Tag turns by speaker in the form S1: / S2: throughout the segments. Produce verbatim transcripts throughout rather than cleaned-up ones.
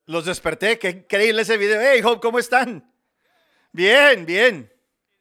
S1: Los desperté, qué increíble ese video. Hey, Hope, ¿cómo están? Bien, bien.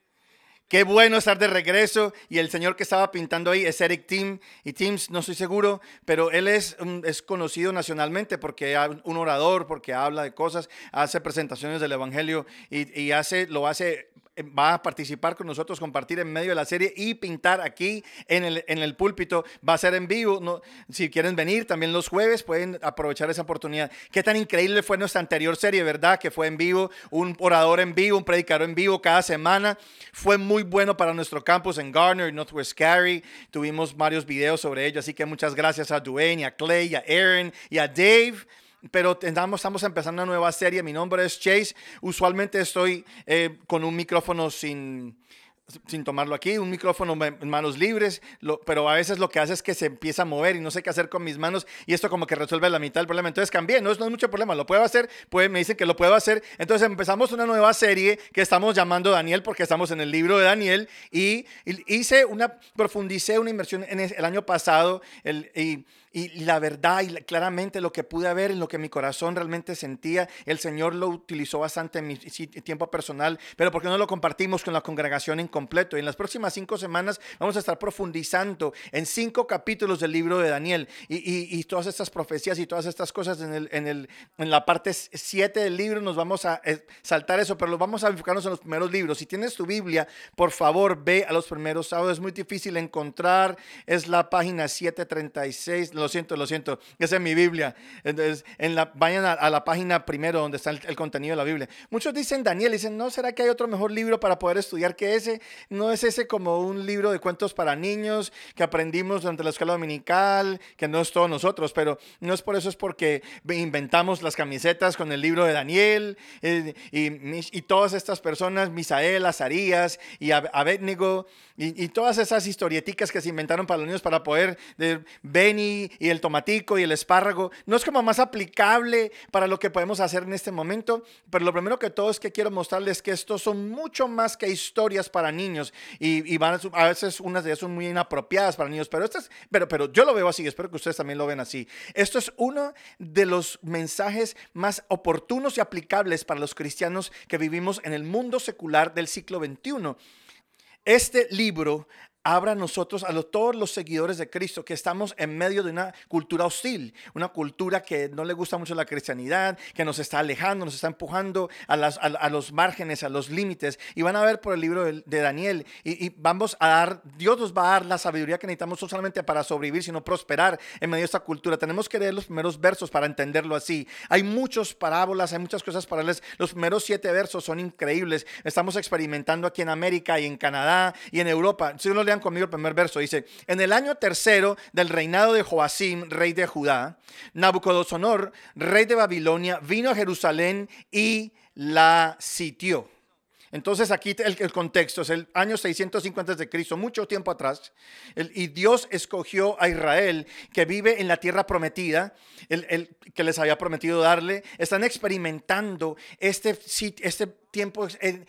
S1: Qué bueno estar de regreso. Y el señor que estaba pintando ahí es Eric Tim. Y Tims, no estoy seguro, pero él es, um, es conocido nacionalmente porque es un orador, porque habla de cosas, hace presentaciones del evangelio y, y hace, lo hace, va a participar con nosotros, compartir en medio de la serie y pintar aquí en el, en el púlpito. Va a ser en vivo. No, si quieren venir también los jueves, pueden aprovechar esa oportunidad. Qué tan increíble fue nuestra anterior serie, ¿verdad? Que fue en vivo, un orador en vivo, un predicador en vivo cada semana. Fue muy bueno para nuestro campus en Garner y Northwest Cary. Tuvimos varios videos sobre ello, así que muchas gracias a Dwayne, a Clay, a Aaron y a Dave. Pero estamos, estamos empezando una nueva serie. Mi nombre es Chase. Usualmente estoy eh, con un micrófono sin... sin tomarlo aquí, un micrófono en manos libres, lo, pero a veces lo que hace es que se empieza a mover y no sé qué hacer con mis manos y esto como que resuelve la mitad del problema. Entonces cambié, no, no es mucho problema, lo puedo hacer, pues me dicen que lo puedo hacer. Entonces empezamos una nueva serie que estamos llamando Daniel porque estamos en el libro de Daniel y, y hice una, profundicé una inversión en el, el año pasado el, y Y la verdad y claramente lo que pude ver, en lo que mi corazón realmente sentía, el Señor lo utilizó bastante en mi tiempo personal, pero ¿por qué no lo compartimos con la congregación en completo? Y en las próximas cinco semanas vamos a estar profundizando en cinco capítulos del libro de Daniel y, y, y todas estas profecías y todas estas cosas en, el, en, el, en la parte siete del libro. Nos vamos a saltar eso, pero vamos a enfocarnos en los primeros libros. Si tienes tu Biblia, por favor ve a los primeros sábados. Es muy difícil encontrar, es la página setecientos treinta y seis. Lo siento, lo siento, esa es mi Biblia. Entonces, en la, vayan a, a la página primero donde está el, el contenido de la Biblia. Muchos dicen Daniel, dicen, ¿no será que hay otro mejor libro para poder estudiar que ese? ¿No es ese como un libro de cuentos para niños que aprendimos durante la escuela dominical? Que no es todos nosotros, pero no es por eso, es porque inventamos las camisetas con el libro de Daniel eh, y, y todas estas personas, Misael, Azarías y Abednego y, y todas esas historieticas que se inventaron para los niños para poder, de Benny y el tomatico y el espárrago, no es como más aplicable para lo que podemos hacer en este momento. Pero lo primero que todo es que quiero mostrarles que estos son mucho más que historias para niños y, y van a, a veces unas de ellas son muy inapropiadas para niños, pero estas, pero, pero yo lo veo así, espero que ustedes también lo ven así. Esto es uno de los mensajes más oportunos y aplicables para los cristianos que vivimos en el mundo secular del siglo veintiuno. Este libro abra a nosotros, a los, todos los seguidores de Cristo, que estamos en medio de una cultura hostil, una cultura que no le gusta mucho la cristianidad, que nos está alejando, nos está empujando a, las, a, a los márgenes, a los límites. Y van a ver por el libro de, de Daniel y, y vamos a dar, Dios nos va a dar la sabiduría que necesitamos no solamente para sobrevivir, sino prosperar en medio de esta cultura. Tenemos que leer los primeros versos para entenderlo así. Hay muchas parábolas, hay muchas cosas para leer. Los primeros siete versos son increíbles. Estamos experimentando aquí en América y en Canadá y en Europa. Si uno lean conmigo el primer verso, dice: en el año tercero del reinado de Joacim, rey de Judá, Nabucodonosor, rey de Babilonia, vino a Jerusalén y la sitió. Entonces aquí el, el contexto es el año seiscientos cincuenta antes de Cristo, mucho tiempo atrás, el, y Dios escogió a Israel, que vive en la tierra prometida, el, el, que les había prometido darle. Están experimentando este, este tiempo en,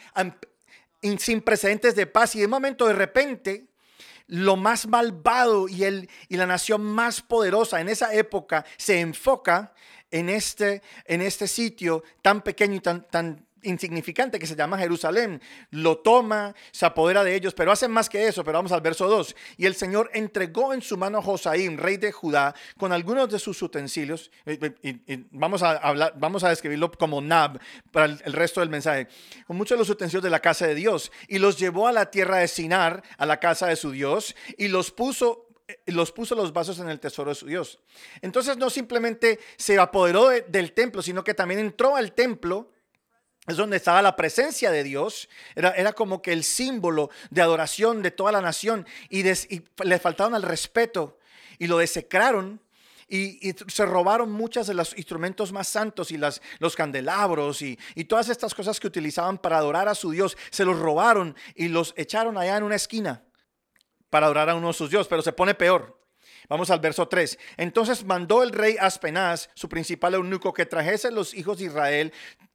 S1: en, sin precedentes de paz, y de momento, de repente, lo más malvado y, el, y la nación más poderosa en esa época se enfoca en este, en este sitio tan pequeño y tan, tan insignificante que se llama Jerusalén. Lo toma, se apodera de ellos, pero hacen más que eso. Pero vamos al verso dos. Y el Señor entregó en su mano a Josaim, rey de Judá, con algunos de sus utensilios, y, y, y vamos a hablar, vamos a describirlo como Nab para el, el resto del mensaje, con muchos de los utensilios de la casa de Dios, y los llevó a la tierra de Sinar, a la casa de su Dios, y los puso los puso los vasos en el tesoro de su Dios. Entonces no simplemente se apoderó de, del templo, sino que también entró al templo. Es donde estaba la presencia de Dios. Era, era como que el símbolo de adoración de toda la nación. Y, des, y le faltaron al respeto. Y lo desecraron. Y, y se robaron muchos de los instrumentos más santos. Y las, los candelabros. Y, y todas estas cosas que utilizaban para adorar a su Dios. Se los robaron y los echaron allá en una esquina. Para adorar a uno de sus dioses. Pero se pone peor. Vamos al verso tres. Entonces mandó el rey Aspenaz, su principal eunuco, que trajese los hijos de Israel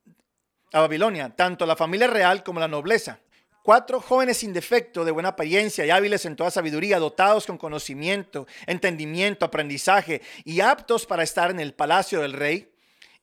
S1: a Babilonia, tanto la familia real como la nobleza. Cuatro jóvenes sin defecto, de buena apariencia y hábiles en toda sabiduría, dotados con conocimiento, entendimiento, aprendizaje y aptos para estar en el palacio del rey.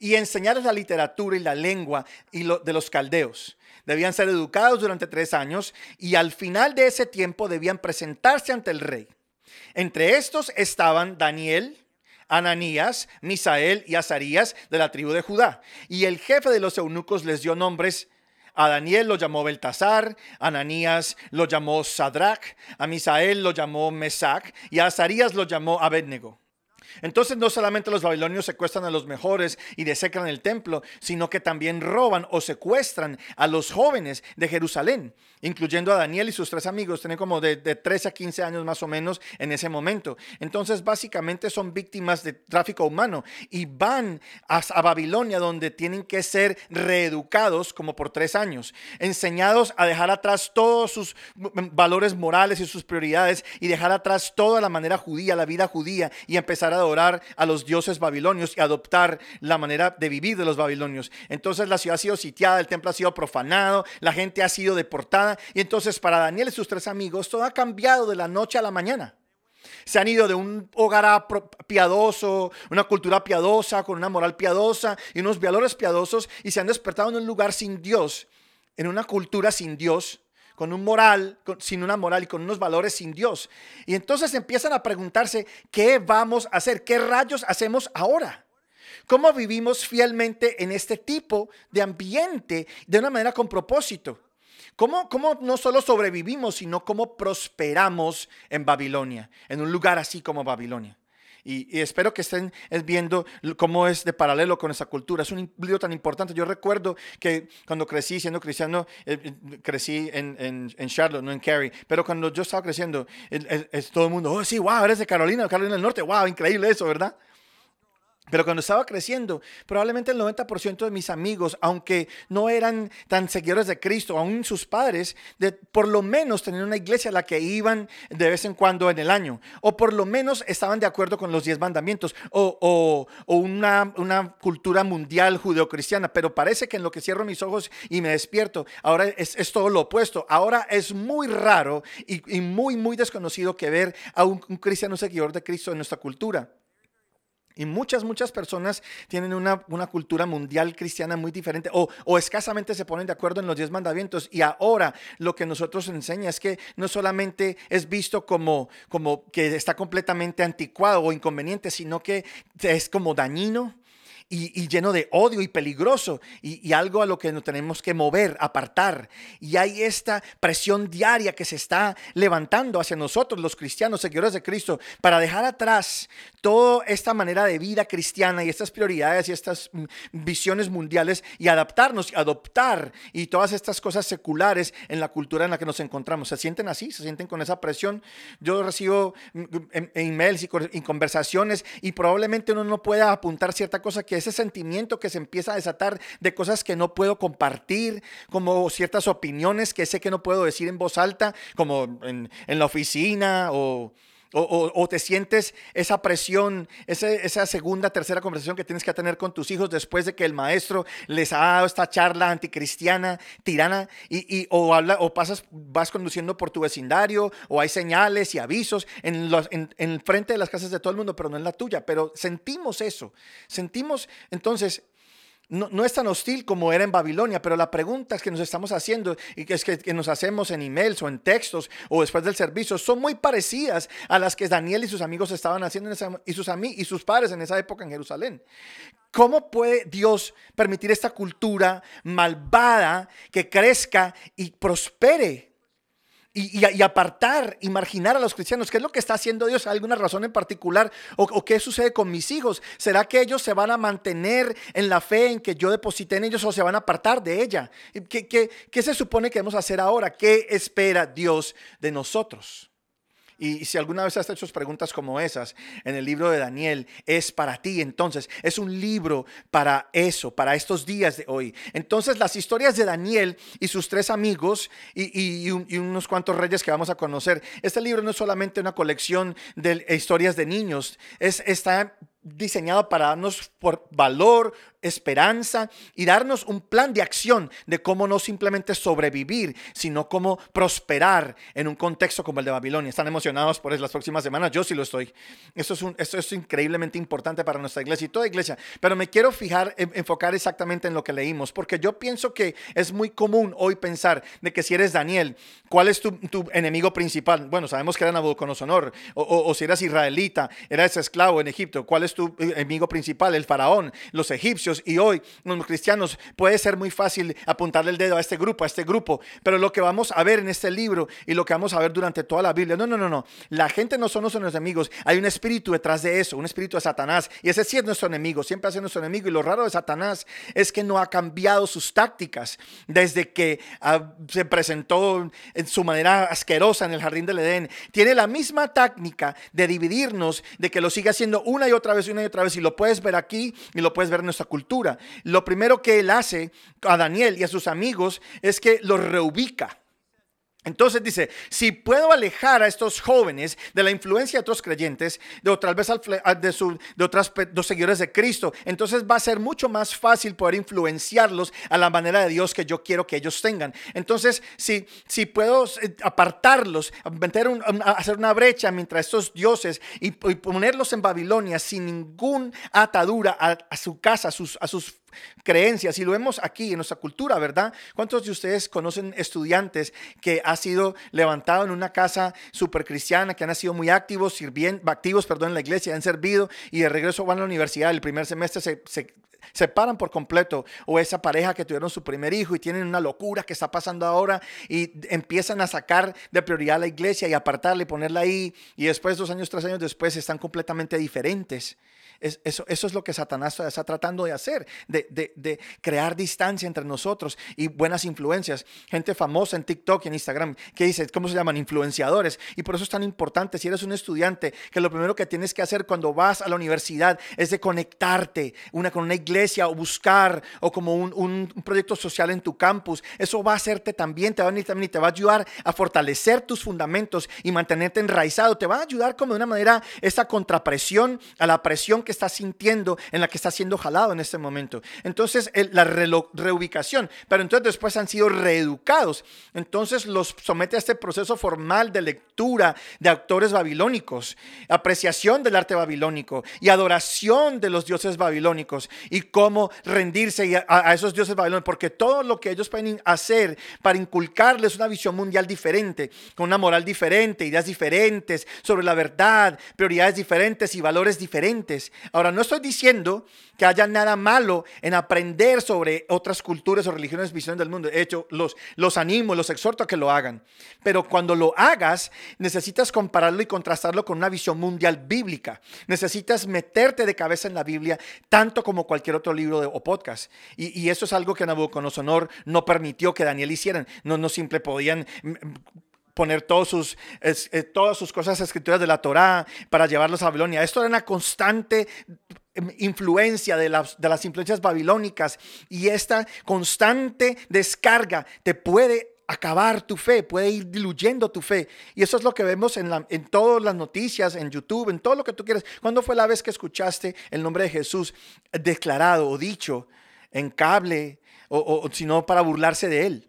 S1: y enseñarles la literatura y la lengua y lo, de los caldeos. Debían ser educados durante tres años y al final de ese tiempo debían presentarse ante el rey. Entre estos estaban Daniel, Ananías, Misael y Azarías de la tribu de Judá. Y el jefe de los eunucos les dio nombres. A Daniel lo llamó Beltasar, a Ananías lo llamó Sadrach, a Misael lo llamó Mesac y a Azarías lo llamó Abednego. Entonces no solamente los babilonios secuestran a los mejores y desecran el templo, sino que también roban o secuestran a los jóvenes de Jerusalén, incluyendo a Daniel y sus tres amigos. Tienen como de, de trece a quince años más o menos en ese momento. Entonces básicamente son víctimas de tráfico humano y van a, a Babilonia, donde tienen que ser reeducados como por tres años, enseñados a dejar atrás todos sus valores morales y sus prioridades y dejar atrás toda la manera judía, la vida judía, y empezar a adorar a los dioses babilonios y adoptar la manera de vivir de los babilonios. Entonces la ciudad ha sido sitiada, el templo ha sido profanado, la gente ha sido deportada, y entonces para Daniel y sus tres amigos todo ha cambiado de la noche a la mañana. Se han ido de un hogar piadoso, una cultura piadosa, con una moral piadosa y unos valores piadosos, y se han despertado en un lugar sin Dios, en una cultura sin Dios, con un moral, con, sin una moral y con unos valores sin Dios. Y entonces empiezan a preguntarse, ¿qué vamos a hacer? ¿Qué rayos hacemos ahora? ¿Cómo vivimos fielmente en este tipo de ambiente de una manera con propósito? ¿Cómo, cómo no solo sobrevivimos, sino cómo prosperamos en Babilonia, en un lugar así como Babilonia? Y, y espero que estén viendo cómo es de paralelo con esa cultura. Es un libro tan importante. Yo recuerdo que cuando crecí siendo cristiano, eh, crecí en, en, en Charlotte, no en Cary. Pero cuando yo estaba creciendo, el, el, el, todo el mundo, oh sí, wow, eres de Carolina, Carolina del Norte. Wow, increíble eso, ¿verdad? Pero cuando estaba creciendo, probablemente el noventa por ciento de mis amigos, aunque no eran tan seguidores de Cristo, aún sus padres, de, por lo menos tenían una iglesia a la que iban de vez en cuando en el año. O por lo menos estaban de acuerdo con los diez mandamientos. O, o, o una, una cultura mundial judeocristiana. Pero parece que en lo que cierro mis ojos y me despierto, ahora es, es todo lo opuesto. Ahora es muy raro y, y muy, muy desconocido que ver a un, un cristiano seguidor de Cristo en nuestra cultura. Y muchas, muchas personas tienen una, una cultura mundial cristiana muy diferente o, o escasamente se ponen de acuerdo en los diez mandamientos. Y ahora lo que nosotros enseña es que no solamente es visto como, como que está completamente anticuado o inconveniente, sino que es como dañino. Y, y lleno de odio y peligroso y, y algo a lo que nos tenemos que mover, apartar. Y hay esta presión diaria que se está levantando hacia nosotros, los cristianos, seguidores de Cristo, para dejar atrás toda esta manera de vida cristiana y estas prioridades y estas mm, visiones mundiales y adaptarnos, adoptar y todas estas cosas seculares en la cultura en la que nos encontramos. ¿Se sienten así? ¿Se sienten con esa presión? Yo recibo emails y, y conversaciones y probablemente uno no pueda apuntar cierta cosa, que ese sentimiento que se empieza a desatar de cosas que no puedo compartir, como ciertas opiniones que sé que no puedo decir en voz alta, como en, en la oficina o... O, o, o te sientes esa presión, ese, esa segunda, tercera conversación que tienes que tener con tus hijos después de que el maestro les ha dado esta charla anticristiana, tirana, y, y, o, habla, o pasas, vas conduciendo por tu vecindario, o hay señales y avisos en, los, en, en frente de las casas de todo el mundo, pero no en la tuya. Pero sentimos eso, sentimos entonces... No, no es tan hostil como era en Babilonia, pero la pregunta que nos estamos haciendo y que es que, que nos hacemos en emails o en textos o después del servicio son muy parecidas a las que Daniel y sus amigos estaban haciendo en esa, y, sus ami, y sus padres en esa época en Jerusalén. ¿Cómo puede Dios permitir esta cultura malvada que crezca y prospere? Y, y, y apartar y marginar a los cristianos. ¿Qué es lo que está haciendo Dios? ¿Hay alguna razón en particular? ¿O, o qué sucede con mis hijos? ¿Será que ellos se van a mantener en la fe en que yo deposité en ellos o se van a apartar de ella? ¿Qué, qué, qué se supone que debemos hacer ahora? ¿Qué espera Dios de nosotros? Y si alguna vez has hecho preguntas como esas en el libro de Daniel, es para ti. Entonces, es un libro para eso, para estos días de hoy. Entonces, las historias de Daniel y sus tres amigos y, y, y, un, y unos cuantos reyes que vamos a conocer. Este libro no es solamente una colección de historias de niños, es, está diseñado para darnos por valor, esperanza y darnos un plan de acción de cómo no simplemente sobrevivir, sino cómo prosperar en un contexto como el de Babilonia. ¿Están emocionados por las próximas semanas? Yo sí lo estoy. Eso es, un, eso es increíblemente importante para nuestra iglesia y toda iglesia. Pero me quiero fijar, enfocar exactamente en lo que leímos, porque yo pienso que es muy común hoy pensar de que si eres Daniel, ¿cuál es tu, tu enemigo principal? Bueno, sabemos que era Nabucodonosor, o, o, o si eras israelita, eras esclavo en Egipto, ¿cuál es tu enemigo principal? El faraón, los egipcios. Y hoy, los cristianos, puede ser muy fácil apuntarle el dedo a este grupo, a este grupo, pero lo que vamos a ver en este libro y lo que vamos a ver durante toda la Biblia, no, no, no, no, la gente no son nuestros enemigos, hay un espíritu detrás de eso, un espíritu de Satanás, y ese sí es nuestro enemigo, siempre ha sido nuestro enemigo, y lo raro de Satanás es que no ha cambiado sus tácticas desde que uh, se presentó en su manera asquerosa en el jardín del Edén. Tiene la misma técnica de dividirnos, de que lo sigue haciendo una y otra vez, una y otra vez, y lo puedes ver aquí y lo puedes ver en nuestra cultura. Lo primero que él hace a Daniel y a sus amigos es que los reubica. Entonces dice, si puedo alejar a estos jóvenes de la influencia de otros creyentes, de otras veces de, su, de otras dos seguidores de Cristo, entonces va a ser mucho más fácil poder influenciarlos a la manera de Dios que yo quiero que ellos tengan. Entonces, si, si puedo apartarlos, meter un, hacer una brecha mientras estos dioses y, y ponerlos en Babilonia sin ninguna atadura a, a su casa, a sus, a sus creencias, y lo vemos aquí en nuestra cultura, ¿verdad? ¿Cuántos de ustedes conocen estudiantes que ha sido levantado en una casa súper cristiana, que han sido muy activos, sirviendo, activos, perdón, en la iglesia, han servido y de regreso van a la universidad, el primer semestre se, se separan por completo, o esa pareja que tuvieron su primer hijo y tienen una locura que está pasando ahora y empiezan a sacar de prioridad a la iglesia y apartarla y ponerla ahí, y después, dos años, tres años después, están completamente diferentes. Es, eso, eso es lo que Satanás está tratando de hacer, de, de, de crear distancia entre nosotros y buenas influencias. Gente famosa en TikTok y en Instagram que dice, ¿cómo se llaman? Influenciadores. Y por eso es tan importante, si eres un estudiante, que lo primero que tienes que hacer cuando vas a la universidad es de conectarte una, con una iglesia o buscar o como un, un, un proyecto social en tu campus. Eso va a hacerte también, te va a venir también y te va a ayudar a fortalecer tus fundamentos y mantenerte enraizado. Te va a ayudar como de una manera esta contrapresión a la presión que estás sintiendo, en la que estás siendo jalado en este momento. Entonces el, la re, reubicación, pero entonces después han sido reeducados, entonces los somete a este proceso formal de lectura de autores babilónicos, apreciación del arte babilónico y adoración de los dioses babilónicos y cómo rendirse a, a esos dioses babilónicos, porque todo lo que ellos pueden hacer para inculcarles una visión mundial diferente, con una moral diferente, ideas diferentes sobre la verdad, prioridades diferentes y valores diferentes. Ahora, no estoy diciendo que haya nada malo en aprender sobre otras culturas o religiones, visiones del mundo. De hecho, los, los animo, los exhorto a que lo hagan. Pero cuando lo hagas, necesitas compararlo y contrastarlo con una visión mundial bíblica. Necesitas meterte de cabeza en la Biblia, tanto como cualquier otro libro de, o podcast. Y, y eso es algo que Nabucodonosor no permitió que Daniel hicieran. No, no simple podían poner todos sus, eh, todas sus cosas escrituras de la Torá para llevarlos a Babilonia. Esto era una constante influencia de las, de las influencias babilónicas, y esta constante descarga te puede acabar tu fe, puede ir diluyendo tu fe. Y eso es lo que vemos en, la, en todas las noticias, en YouTube, en todo lo que tú quieras. ¿Cuándo fue la vez que escuchaste el nombre de Jesús declarado o dicho en cable o, o, o sino para burlarse de él?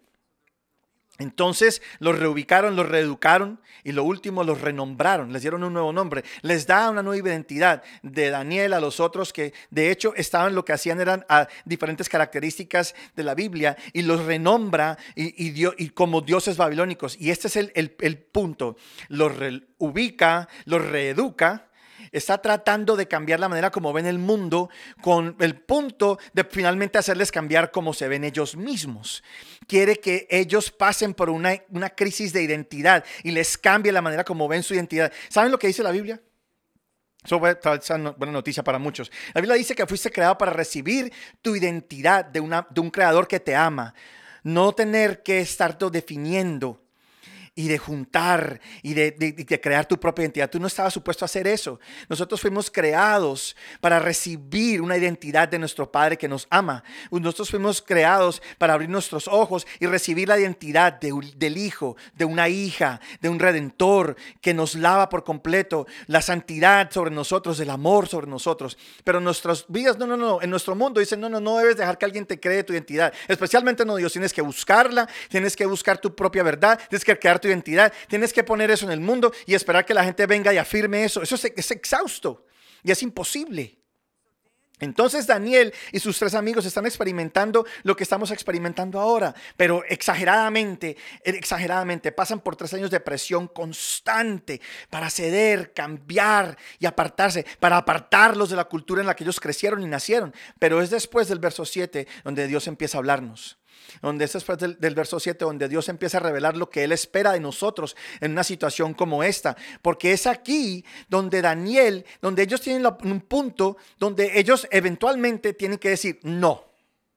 S1: Entonces los reubicaron, los reeducaron y lo último los renombraron, les dieron un nuevo nombre, les da una nueva identidad de Daniel a los otros que de hecho estaban, lo que hacían eran a diferentes características de la Biblia, y los renombra y, y, dio, y como dioses babilónicos. Y este es el, el, el punto, los reubica, los reeduca. Está tratando de cambiar la manera como ven el mundo, con el punto de finalmente hacerles cambiar cómo se ven ellos mismos. Quiere que ellos pasen por una, una crisis de identidad y les cambie la manera como ven su identidad. ¿Saben lo que dice la Biblia? Eso fue una buena noticia para muchos. La Biblia dice que fuiste creado para recibir tu identidad de, una, de un creador que te ama. No tener que estarte definiendo y de juntar y de, de, de crear tu propia identidad. Tú no estabas supuesto a hacer eso. Nosotros fuimos creados para recibir una identidad de nuestro Padre que nos ama. Nosotros fuimos creados para abrir nuestros ojos y recibir la identidad de, del Hijo, de una hija, de un Redentor que nos lava por completo, la santidad sobre nosotros, el amor sobre nosotros. Pero en nuestras vidas, no, no, no, en nuestro mundo dicen, no, no, no debes dejar que alguien te cree tu identidad. Especialmente no, Dios, tienes que buscarla, tienes que buscar tu propia verdad, tienes que crear tu identidad, tienes que poner eso en el mundo y esperar que la gente venga y afirme eso. Eso es, es exhausto y es imposible. Entonces Daniel y sus tres amigos están experimentando lo que estamos experimentando ahora, pero exageradamente, exageradamente pasan por tres años de presión constante para ceder, cambiar y apartarse, para apartarlos de la cultura en la que ellos crecieron y nacieron. Pero es después del verso siete donde Dios empieza a hablarnos. Donde es después del, del verso siete donde Dios empieza a revelar lo que Él espera de nosotros en una situación como esta, porque es aquí donde Daniel, donde ellos tienen la, un punto donde ellos eventualmente tienen que decir no.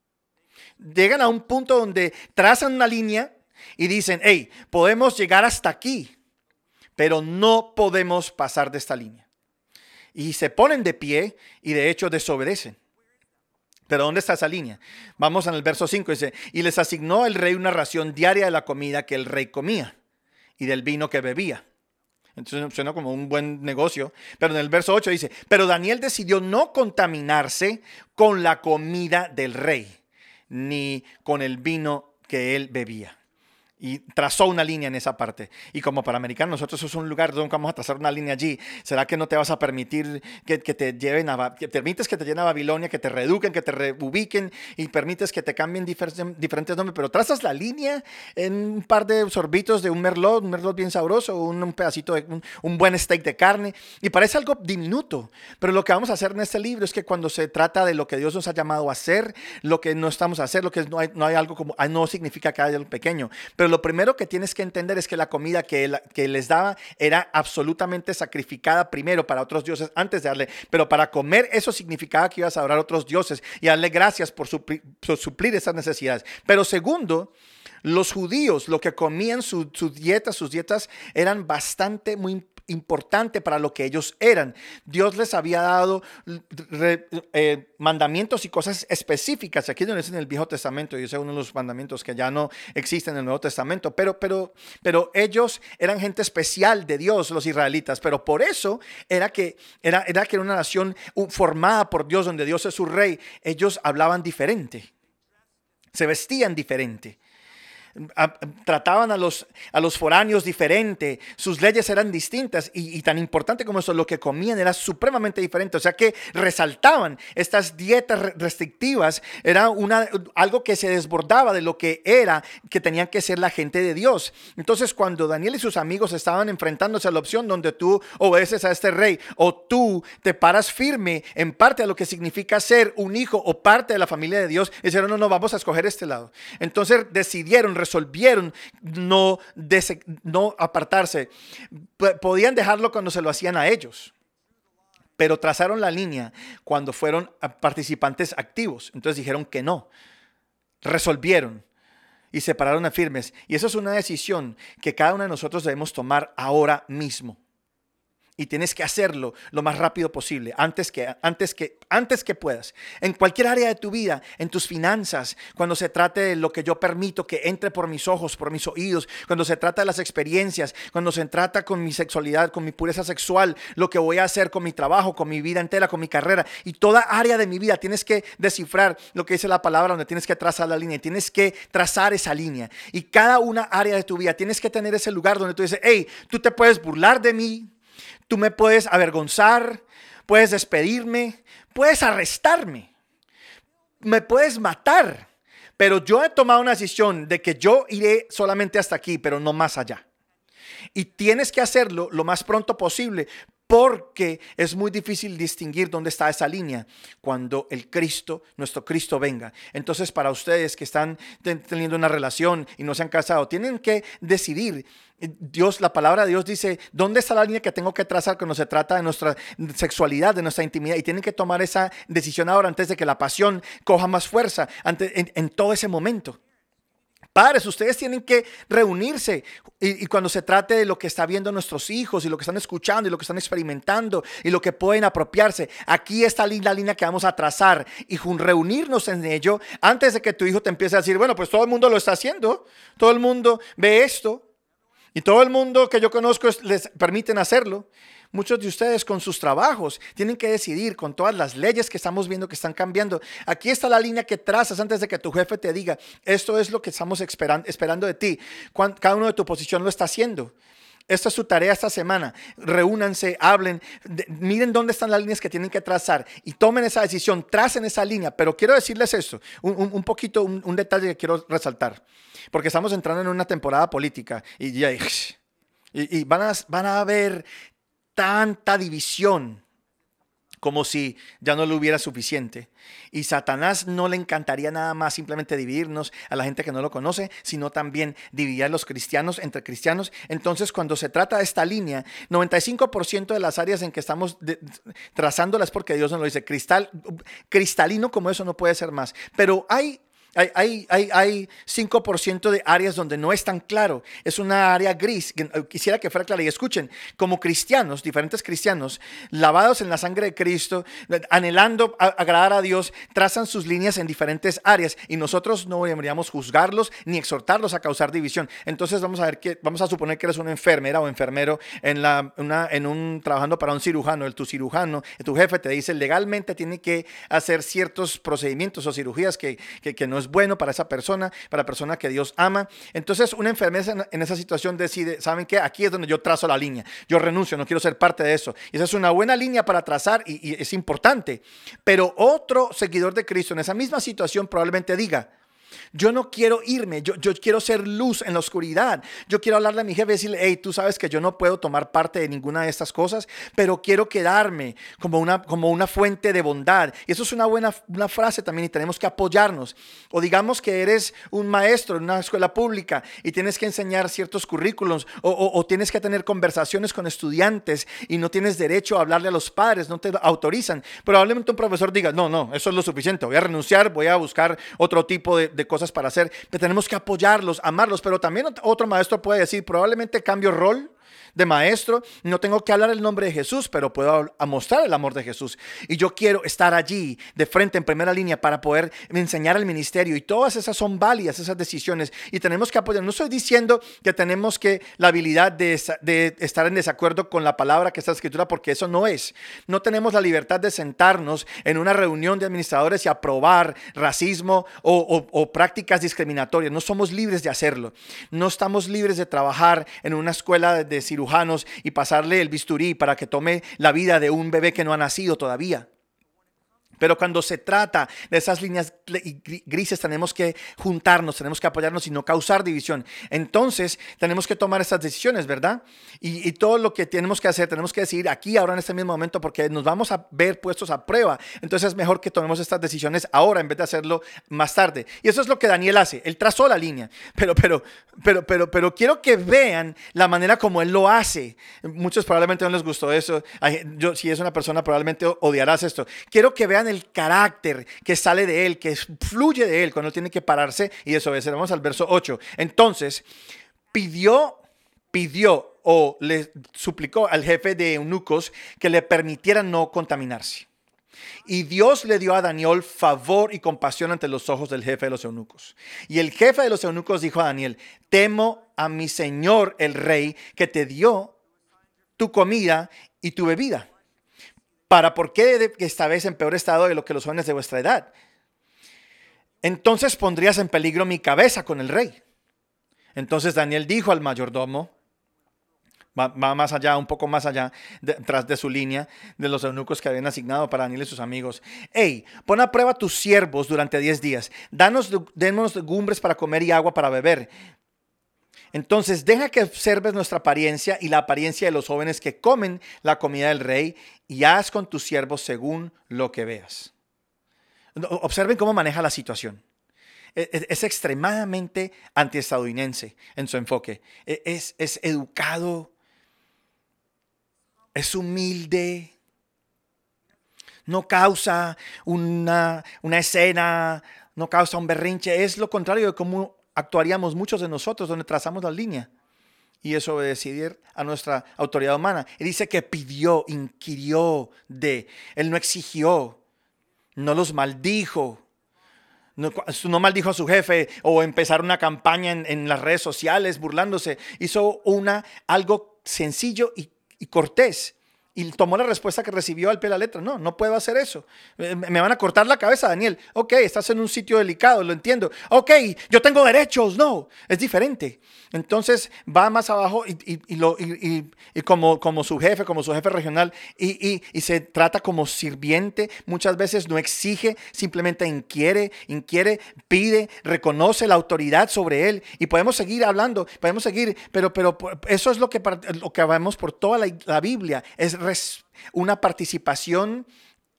S1: Llegan a un punto donde trazan una línea y dicen, hey, podemos llegar hasta aquí, pero no podemos pasar de esta línea. Y se ponen de pie y de hecho desobedecen. Pero ¿dónde está esa línea? Vamos en el verso cinco, dice, y les asignó el rey una ración diaria de la comida que el rey comía y del vino que bebía. Entonces suena como un buen negocio. Pero en el verso ocho dice, pero Daniel decidió no contaminarse con la comida del rey, ni con el vino que él bebía. Y trazó una línea en esa parte. Y como para americanos, nosotros es un lugar donde vamos a trazar una línea allí. ¿Será que no te vas a permitir que, que te lleven a, que permites que te lleven a Babilonia, que te reeduquen, que te reubiquen y permites que te cambien difer- diferentes nombres? Pero trazas la línea en un par de sorbitos de un merlot, un merlot bien sabroso, un, un pedacito de un, un buen steak de carne. Y parece algo diminuto. Pero lo que vamos a hacer en este libro es que cuando se trata de lo que Dios nos ha llamado a hacer, lo que no estamos a hacer, lo que no hay, no hay algo como, no significa que haya algo pequeño. Pero lo primero que tienes que entender es que la comida que, él, que les daba era absolutamente sacrificada primero para otros dioses antes de darle. Pero para comer eso significaba que ibas a adorar a otros dioses y darle gracias por suplir, por suplir esas necesidades. Pero segundo, los judíos, lo que comían, su, su dieta, sus dietas eran bastante muy importantes. Importante para lo que ellos eran. Dios les había dado re, eh, mandamientos y cosas específicas. Aquí no es en el Viejo Testamento, y ese es uno de los mandamientos que ya no existen en el Nuevo Testamento, pero, pero, pero ellos eran gente especial de Dios, los israelitas, pero por eso era que era, era que era una nación formada por Dios, donde Dios es su rey. Ellos hablaban diferente, se vestían diferente. A, trataban a los, a los foráneos diferente, sus leyes eran distintas y, y tan importante como eso, lo que comían era supremamente diferente, o sea que resaltaban estas dietas restrictivas, era una, algo que se desbordaba de lo que era, que tenían que ser la gente de Dios. Entonces cuando Daniel y sus amigos estaban enfrentándose a la opción donde tú obedeces a este rey o tú te paras firme en parte a lo que significa ser un hijo o parte de la familia de Dios, dijeron no, no, vamos a escoger este lado. Entonces decidieron resolvieron no, des- no apartarse. P- podían dejarlo cuando se lo hacían a ellos, pero trazaron la línea cuando fueron participantes activos. Entonces dijeron que no, resolvieron y se pararon firmes. Y eso es una decisión que cada uno de nosotros debemos tomar ahora mismo. Y tienes que hacerlo lo más rápido posible, antes que, antes, que, antes que puedas. En cualquier área de tu vida, en tus finanzas, cuando se trate de lo que yo permito que entre por mis ojos, por mis oídos, cuando se trata de las experiencias, cuando se trata con mi sexualidad, con mi pureza sexual, lo que voy a hacer con mi trabajo, con mi vida entera, con mi carrera y toda área de mi vida, tienes que descifrar lo que dice la palabra, donde tienes que trazar la línea y tienes que trazar esa línea. Y cada una área de tu vida tienes que tener ese lugar donde tú dices, hey, tú te puedes burlar de mí, tú me puedes avergonzar, puedes despedirme, puedes arrestarme, me puedes matar, pero yo he tomado una decisión de que yo iré solamente hasta aquí, pero no más allá. Y tienes que hacerlo lo más pronto posible, porque es muy difícil distinguir dónde está esa línea cuando el Cristo, nuestro Cristo venga. Entonces, para ustedes que están teniendo una relación y no se han casado, tienen que decidir. Dios, la palabra de Dios dice, ¿dónde está la línea que tengo que trazar cuando se trata de nuestra sexualidad, de nuestra intimidad? Y tienen que tomar esa decisión ahora antes de que la pasión coja más fuerza, antes, en, en todo ese momento. Padres, ustedes tienen que reunirse y, y cuando se trate de lo que está viendo nuestros hijos y lo que están escuchando y lo que están experimentando y lo que pueden apropiarse, aquí está la línea que vamos a trazar y reunirnos en ello antes de que tu hijo te empiece a decir, bueno, pues todo el mundo lo está haciendo, todo el mundo ve esto y todo el mundo que yo conozco les permiten hacerlo. Muchos de ustedes con sus trabajos tienen que decidir con todas las leyes que estamos viendo que están cambiando. Aquí está la línea que trazas antes de que tu jefe te diga, esto es lo que estamos esperando, esperando de ti. Cada uno de tu posición lo está haciendo. Esta es su tarea esta semana. Reúnanse, hablen, de, miren dónde están las líneas que tienen que trazar y tomen esa decisión, tracen esa línea. Pero quiero decirles esto, un, un, un poquito, un, un detalle que quiero resaltar, porque estamos entrando en una temporada política y, y, y van, a, van a haber tanta división como si ya no lo hubiera suficiente. Y Satanás no le encantaría nada más simplemente dividirnos a la gente que no lo conoce, sino también dividir a los cristianos entre cristianos. Entonces, cuando se trata de esta línea, noventa y cinco por ciento de las áreas en que estamos de, trazándolas porque Dios nos lo dice, cristal, cristalino como eso no puede ser más. Pero hay... Hay, hay, hay, hay cinco por ciento de áreas donde no es tan claro. Es una área gris. Quisiera que fuera clara. Y escuchen, como cristianos, diferentes cristianos, lavados en la sangre de Cristo, anhelando a, agradar a Dios, trazan sus líneas en diferentes áreas. Y nosotros no deberíamos juzgarlos ni exhortarlos a causar división. Entonces vamos a ver que, vamos a suponer que eres una enfermera o enfermero en, la, una, en un, trabajando para un cirujano. El tu cirujano, tu jefe te dice legalmente tiene que hacer ciertos procedimientos o cirugías que, que, que no es bueno para esa persona, para la persona que Dios ama. Entonces una enfermera en esa situación decide, ¿saben qué? Aquí es donde yo trazo la línea. Yo renuncio, no quiero ser parte de eso. Y esa es una buena línea para trazar y, y es importante. Pero otro seguidor de Cristo en esa misma situación probablemente diga, yo no quiero irme, yo, yo quiero ser luz en la oscuridad. Yo quiero hablarle a mi jefe y decirle, hey, tú sabes que yo no puedo tomar parte de ninguna de estas cosas, pero quiero quedarme como una, como una fuente de bondad. Y eso es una buena una frase también y tenemos que apoyarnos. O digamos que eres un maestro en una escuela pública y tienes que enseñar ciertos currículums o, o, o tienes que tener conversaciones con estudiantes y no tienes derecho a hablarle a los padres, no te autorizan. Probablemente un profesor diga, no, no, eso es lo suficiente, voy a renunciar, voy a buscar otro tipo de, de cosas para hacer, pero tenemos que apoyarlos, amarlos, pero también otro maestro puede decir, probablemente cambio rol de maestro, no tengo que hablar el nombre de Jesús, pero puedo mostrar el amor de Jesús. Y yo quiero estar allí de frente en primera línea para poder enseñar el ministerio y todas esas son válidas, esas decisiones y tenemos que apoyar. No estoy diciendo que tenemos que la habilidad de, de estar en desacuerdo con la palabra que está en la escritura porque eso no es. No tenemos la libertad de sentarnos en una reunión de administradores y aprobar racismo o, o, o prácticas discriminatorias. No somos libres de hacerlo. No estamos libres de trabajar en una escuela de, de cirujanos y pasarle el bisturí para que tome la vida de un bebé que no ha nacido todavía. Pero cuando se trata de esas líneas grises tenemos que juntarnos, tenemos que apoyarnos y no causar división. Entonces tenemos que tomar esas decisiones, ¿verdad? Y, y todo lo que tenemos que hacer, tenemos que decidir aquí, ahora en este mismo momento, porque nos vamos a ver puestos a prueba. Entonces es mejor que tomemos estas decisiones ahora en vez de hacerlo más tarde. Y eso es lo que Daniel hace. Él trazó la línea, pero, pero, pero, pero, pero quiero que vean la manera como él lo hace. Muchos probablemente no les gustó eso. Yo, si es una persona probablemente odiarás esto. Quiero que vean el carácter que sale de él, que fluye de él cuando él tiene que pararse y desobedecer. Vamos al verso ocho. Entonces, pidió, pidió o le suplicó al jefe de eunucos que le permitiera no contaminarse. Y Dios le dio a Daniel favor y compasión ante los ojos del jefe de los eunucos. Y el jefe de los eunucos dijo a Daniel, temo a mi señor el rey que te dio tu comida y tu bebida. ¿Para por qué estáis en peor estado de lo que los jóvenes de vuestra edad? Entonces pondrías en peligro mi cabeza con el rey. Entonces Daniel dijo al mayordomo, va, va más allá, un poco más allá, de, tras de su línea, de los eunucos que habían asignado para Daniel y sus amigos. Hey, pon a prueba a tus siervos durante diez días. Danos, denos legumbres para comer y agua para beber. Entonces deja que observes nuestra apariencia y la apariencia de los jóvenes que comen la comida del rey y haz con tus siervos según lo que veas. Observen cómo maneja la situación. Es, es extremadamente antiestadounidense en su enfoque. Es, es educado, es humilde, no causa una, una escena, no causa un berrinche. Es lo contrario de cómo actuaríamos muchos de nosotros donde trazamos la línea. Y es obedecer a nuestra autoridad humana. Y dice que pidió, inquirió de. Él no exigió, no los maldijo. No, no maldijo a su jefe o empezar una campaña en, en las redes sociales burlándose. Hizo una, algo sencillo y, y cortés. Y tomó la respuesta que recibió al pie de la letra. No, no puedo hacer eso. Me van a cortar la cabeza, Daniel. Ok, estás en un sitio delicado, lo entiendo. Ok, yo tengo derechos. No, es diferente. Entonces va más abajo y, y, y, lo, y, y, y como, como su jefe, como su jefe regional, y, y, y se trata como sirviente. Muchas veces no exige, simplemente inquiere, inquiere, pide, reconoce la autoridad sobre él. Y podemos seguir hablando, podemos seguir, pero, pero eso es lo que, lo que vemos por toda la, la Biblia. Es una participación,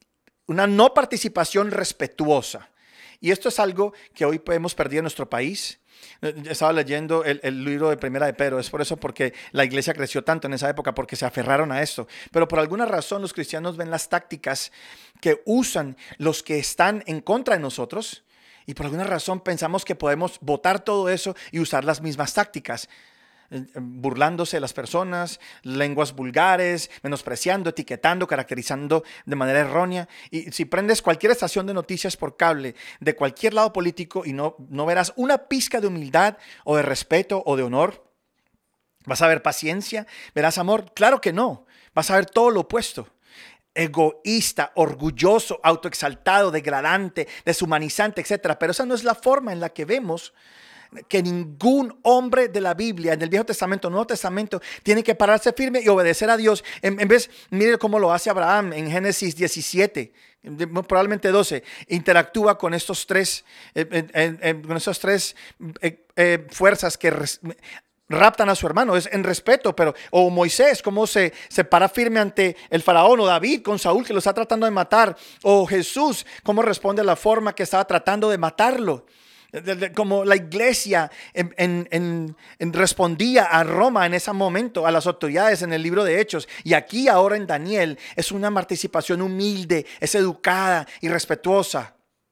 S1: una no participación respetuosa. Y esto es algo que hoy hemos perdido en nuestro país. Estaba leyendo el, el libro de Primera de Pedro. Es por eso porque la iglesia creció tanto en esa época, porque se aferraron a esto. Pero por alguna razón los cristianos ven las tácticas que usan los que están en contra de nosotros. Y por alguna razón pensamos que podemos botar todo eso y usar las mismas tácticas. Burlándose de las personas, lenguas vulgares, menospreciando, etiquetando, caracterizando de manera errónea. Y si prendes cualquier estación de noticias por cable de cualquier lado político y no, no verás una pizca de humildad o de respeto o de honor, ¿vas a ver paciencia? ¿Verás amor? Claro que no. Vas a ver todo lo opuesto. Egoísta, orgulloso, autoexaltado, degradante, deshumanizante, etcétera. Pero esa no es la forma en la que vemos que ningún hombre de la Biblia, en el Viejo Testamento, Nuevo Testamento, tiene que pararse firme y obedecer a Dios. En, en vez, mire cómo lo hace Abraham en Génesis diecisiete, probablemente doce. Interactúa con estos tres, eh, eh, eh, con estos tres eh, eh, fuerzas que res, raptan a su hermano. Es en respeto, pero o Moisés, cómo se, se para firme ante el faraón, o David con Saúl que lo está tratando de matar, o Jesús, cómo responde a la forma que estaba tratando de matarlo. Como la iglesia en, en, en, en respondía a Roma en ese momento, a las autoridades en el libro de Hechos. Y aquí ahora en Daniel es una participación humilde, es educada y respetuosa.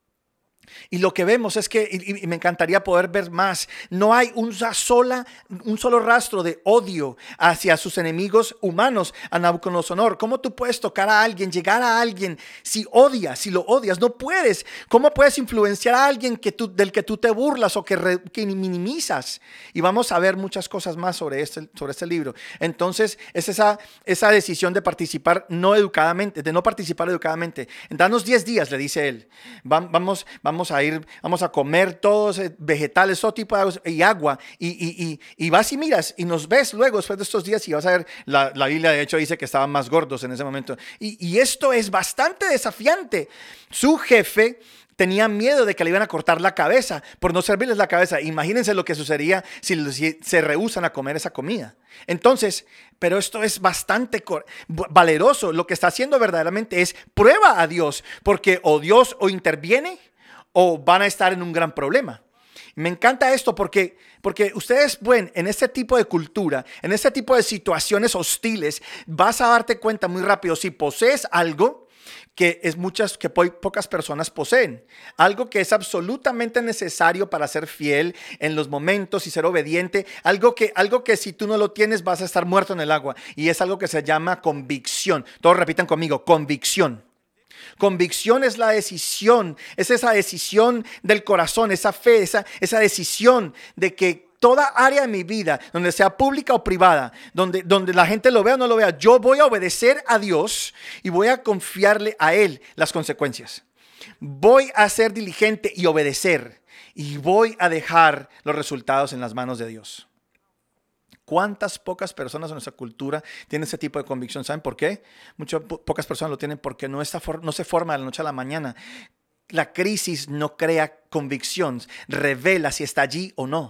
S1: Y lo que vemos es que, y, y me encantaría poder ver más, no hay una sola, un solo rastro de odio hacia sus enemigos humanos, a Nabucodonosor. ¿Cómo tú puedes tocar a alguien, llegar a alguien si odias, si lo odias? No puedes. ¿Cómo puedes influenciar a alguien que tú, del que tú te burlas o que, re, que minimizas? Y vamos a ver muchas cosas más sobre este, sobre este libro. Entonces es esa, esa decisión de participar no educadamente, de no participar educadamente. Danos diez días, le dice él. Vamos, vamos a ir, vamos a comer todos vegetales, todo tipo de agua y agua, y, y, y, y vas y miras y nos ves luego después de estos días y vas a ver, la, la Biblia de hecho dice que estaban más gordos en ese momento, y, y esto es bastante desafiante. Su jefe tenía miedo de que le iban a cortar la cabeza por no servirles la cabeza. Imagínense lo que sucedería si, si se rehúsan a comer esa comida. Entonces, pero esto es bastante valeroso. Lo que está haciendo verdaderamente es prueba a Dios, porque o Dios o interviene o van a estar en un gran problema. Me encanta esto porque, porque ustedes, bueno, en este tipo de cultura, en este tipo de situaciones hostiles, vas a darte cuenta muy rápido si posees algo que es muchas, que pocas personas poseen. Algo que es absolutamente necesario para ser fiel en los momentos y ser obediente. Algo que, algo que si tú no lo tienes vas a estar muerto en el agua. Y es algo que se llama convicción. Todos repitan conmigo, convicción. Convicción es la decisión, es esa decisión del corazón, esa fe, esa, esa decisión de que toda área de mi vida, donde sea pública o privada, donde, donde la gente lo vea o no lo vea, yo voy a obedecer a Dios y voy a confiarle a Él las consecuencias. Voy a ser diligente y obedecer y voy a dejar los resultados en las manos de Dios. ¿Cuántas pocas personas en nuestra cultura tienen ese tipo de convicción? ¿Saben por qué? Muchas po- pocas personas lo tienen porque no, está for- no se forma de la noche a la mañana. La crisis no crea convicción, revela si está allí o no.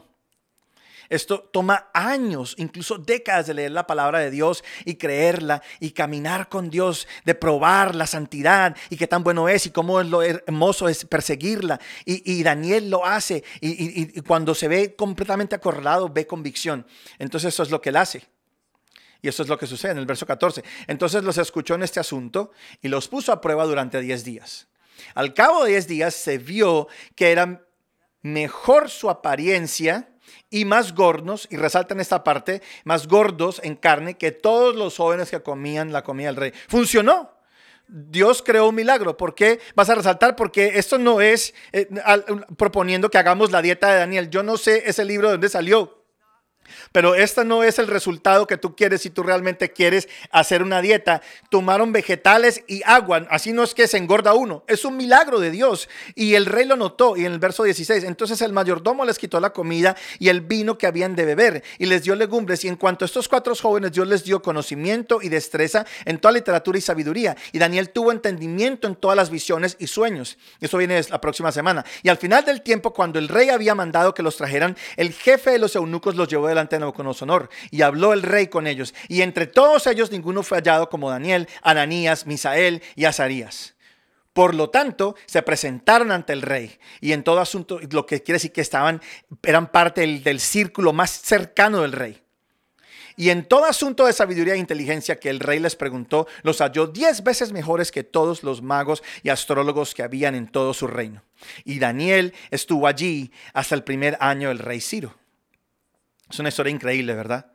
S1: Esto toma años, incluso décadas de leer la palabra de Dios y creerla y caminar con Dios, de probar la santidad y qué tan bueno es y cómo es lo hermoso es perseguirla. Y, y Daniel lo hace y, y, y cuando se ve completamente acorralado, ve convicción. Entonces eso es lo que él hace. Y eso es lo que sucede en el verso catorce. Entonces los escuchó en este asunto y los puso a prueba durante diez días. Al cabo de diez días se vio que eran mejor su apariencia y más gordos, y resaltan esta parte, más gordos en carne que todos los jóvenes que comían la comida del rey. Funcionó. Dios creó un milagro. ¿Por qué vas a resaltar? Porque esto no es eh, al, proponiendo que hagamos la dieta de Daniel. Yo no sé ese libro de dónde salió. Pero este no es el resultado que tú quieres si tú realmente quieres hacer una dieta. Tomaron vegetales y agua. Así no es que se engorda uno. Es un milagro de Dios. Y el rey lo notó. Y en el verso dieciséis, entonces el mayordomo les quitó la comida y el vino que habían de beber. Y les dio legumbres. Y en cuanto a estos cuatro jóvenes, Dios les dio conocimiento y destreza en toda literatura y sabiduría. Y Daniel tuvo entendimiento en todas las visiones y sueños. Eso viene la próxima semana. Y al final del tiempo, cuando el rey había mandado que los trajeran, el jefe de los eunucos los llevó delante de Nabucodonosor, y habló el rey con ellos, y entre todos ellos ninguno fue hallado como Daniel, Ananías, Misael y Azarías. Por lo tanto, se presentaron ante el rey, y en todo asunto, lo que quiere decir que estaban, eran parte del, del círculo más cercano del rey. Y en todo asunto de sabiduría e inteligencia que el rey les preguntó, los halló diez veces mejores que todos los magos y astrólogos que habían en todo su reino. Y Daniel estuvo allí hasta el primer año del rey Ciro. Es una historia increíble, ¿verdad?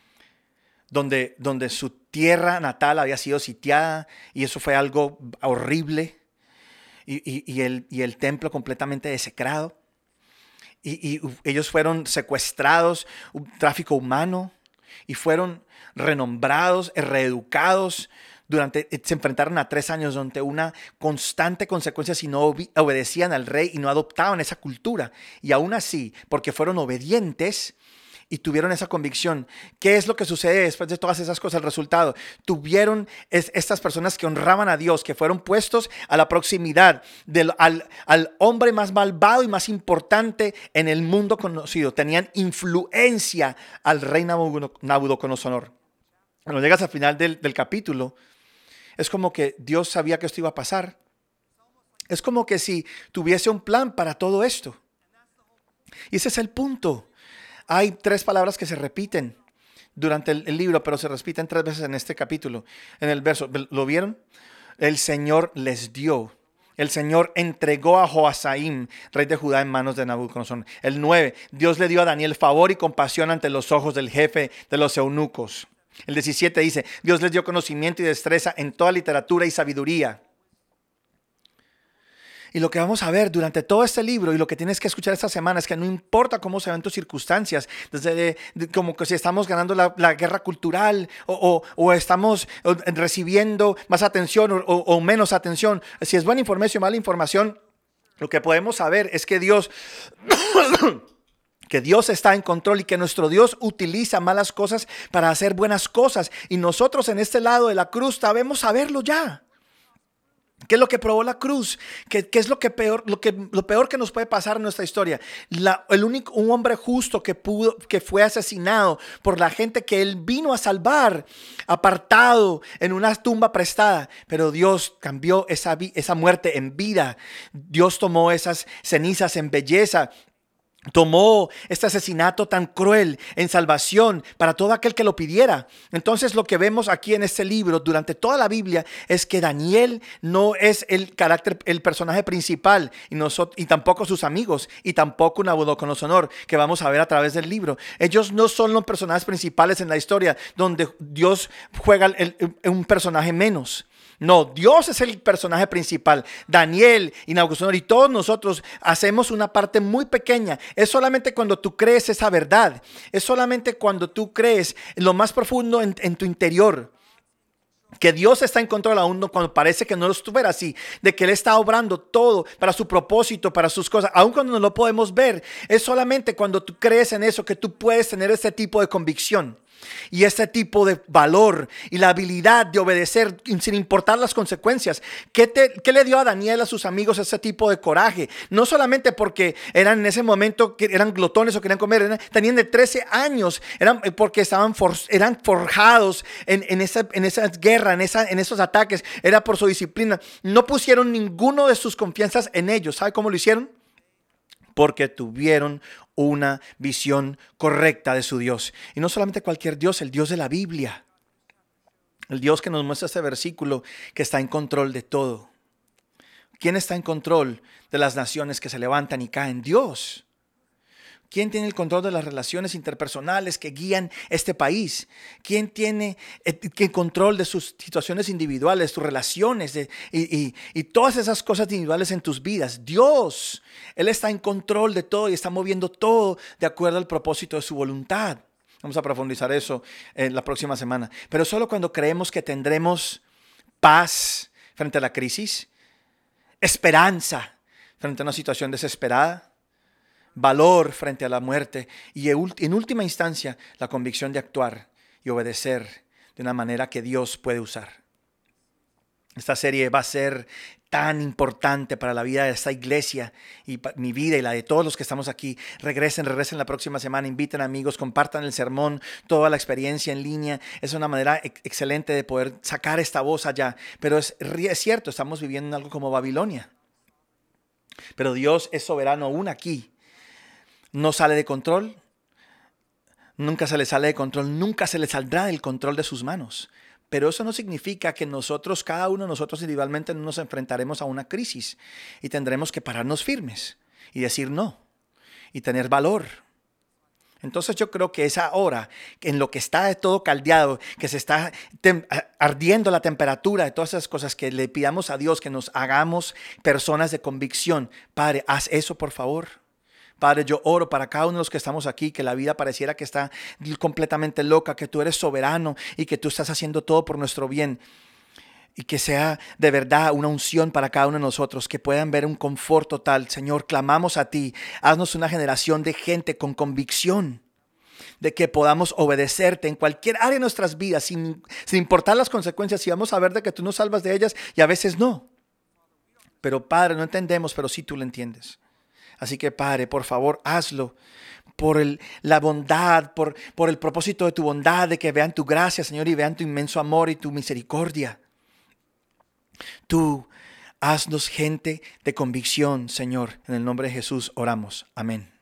S1: Donde, donde su tierra natal había sido sitiada y eso fue algo horrible. Y, y, y, el, y el templo completamente desecrado. Y, y ellos fueron secuestrados, un tráfico humano. Y fueron renombrados, reeducados. Durante, se enfrentaron a tres años donde una constante consecuencia si no obedecían al rey y no adoptaban esa cultura. Y aún así, porque fueron obedientes y tuvieron esa convicción. ¿Qué es lo que sucede después de todas esas cosas? El resultado. Tuvieron es, estas personas que honraban a Dios, que fueron puestos a la proximidad del, al, al hombre más malvado y más importante en el mundo conocido. Tenían influencia al rey Nabucodonosor. Cuando llegas al final del, del capítulo, es como que Dios sabía que esto iba a pasar. Es como que si tuviese un plan para todo esto. Y ese es el punto. Hay tres palabras que se repiten durante el, el libro, pero se repiten tres veces en este capítulo. En el verso, ¿lo vieron? El Señor les dio. El Señor entregó a Joasaim, rey de Judá, en manos de Nabucodonosor. El nueve, Dios le dio a Daniel favor y compasión ante los ojos del jefe de los eunucos. El diecisiete dice, Dios les dio conocimiento y destreza en toda literatura y sabiduría. Y lo que vamos a ver durante todo este libro y lo que tienes que escuchar esta semana es que no importa cómo se ven tus circunstancias, desde de, de, como que si estamos ganando la, la guerra cultural o, o, o estamos recibiendo más atención o, o, o menos atención, si es buena información o mala información, lo que podemos saber es que Dios... que Dios está en control y que nuestro Dios utiliza malas cosas para hacer buenas cosas. Y nosotros en este lado de la cruz sabemos saberlo ya. ¿Qué es lo que probó la cruz? ¿Qué, qué es lo, que peor, lo, que, lo peor que nos puede pasar en nuestra historia? La, el único, un hombre justo que, pudo, que fue asesinado por la gente que él vino a salvar, apartado en una tumba prestada. Pero Dios cambió esa, esa muerte en vida. Dios tomó esas cenizas en belleza. Tomó este asesinato tan cruel en salvación para todo aquel que lo pidiera. Entonces lo que vemos aquí en este libro durante toda la Biblia es que Daniel no es el carácter, el personaje principal y, nosotros, y tampoco sus amigos y tampoco Nabucodonosor que vamos a ver a través del libro. Ellos no son los personajes principales en la historia donde Dios juega el, el, un personaje menos. No, Dios es el personaje principal. Daniel y Nabucodonosor y todos nosotros hacemos una parte muy pequeña. Es solamente cuando tú crees esa verdad. Es solamente cuando tú crees en lo más profundo en, en tu interior. Que Dios está en control aún cuando parece que no lo estuviera así. De que Él está obrando todo para su propósito, para sus cosas. Aun cuando no lo podemos ver. Es solamente cuando tú crees en eso que tú puedes tener ese tipo de convicción. Y ese tipo de valor y la habilidad de obedecer sin importar las consecuencias. ¿Qué, te, ¿Qué le dio a Daniel a sus amigos ese tipo de coraje? No solamente porque eran en ese momento que eran glotones o querían comer, eran, tenían de trece años, eran porque estaban for, eran forjados en, en, esa, en esa guerra, en, esa, en esos ataques, era por su disciplina. No pusieron ninguno de sus confianzas en ellos. ¿Sabe cómo lo hicieron? Porque tuvieron una visión correcta de su Dios. Y no solamente cualquier Dios, el Dios de la Biblia. El Dios que nos muestra este versículo que está en control de todo. ¿Quién está en control de las naciones que se levantan y caen? Dios. ¿Quién tiene el control de las relaciones interpersonales que guían este país? ¿Quién tiene el control de sus situaciones individuales, tus relaciones de, y, y, y todas esas cosas individuales en tus vidas? Dios. Él está en control de todo y está moviendo todo de acuerdo al propósito de su voluntad. Vamos a profundizar eso en la próxima semana. Pero solo cuando creemos que tendremos paz frente a la crisis, esperanza frente a una situación desesperada, valor frente a la muerte y en última instancia la convicción de actuar y obedecer de una manera que Dios puede usar. Esta serie va a ser tan importante para la vida de esta iglesia y mi vida y la de todos los que estamos aquí. Regresen, regresen la próxima semana, inviten amigos, compartan el sermón, toda la experiencia en línea. Es una manera ex- excelente de poder sacar esta voz allá. Pero es, es cierto, estamos viviendo en algo como Babilonia. Pero Dios es soberano aún aquí. No sale de control, nunca se le sale de control, nunca se le saldrá del control de sus manos. Pero eso no significa que nosotros, cada uno de nosotros individualmente, no nos enfrentaremos a una crisis y tendremos que pararnos firmes y decir no y tener valor. Entonces yo creo que esa hora, en lo que está de todo caldeado, que se está tem- ardiendo la temperatura de todas esas cosas, que le pidamos a Dios que nos hagamos personas de convicción. Padre, haz eso por favor. Padre, yo oro para cada uno de los que estamos aquí, que la vida pareciera que está completamente loca, que tú eres soberano y que tú estás haciendo todo por nuestro bien. Y que sea de verdad una unción para cada uno de nosotros, que puedan ver un confort total. Señor, clamamos a ti. Haznos una generación de gente con convicción, de que podamos obedecerte en cualquier área de nuestras vidas, sin, sin importar las consecuencias. Y vamos a ver de que tú nos salvas de ellas y a veces no. Pero Padre, no entendemos, pero sí tú lo entiendes. Así que Padre, por favor, hazlo por el, la bondad, por, por el propósito de tu bondad, de que vean tu gracia, Señor, y vean tu inmenso amor y tu misericordia. Tú haznos gente de convicción, Señor. En el nombre de Jesús oramos. Amén.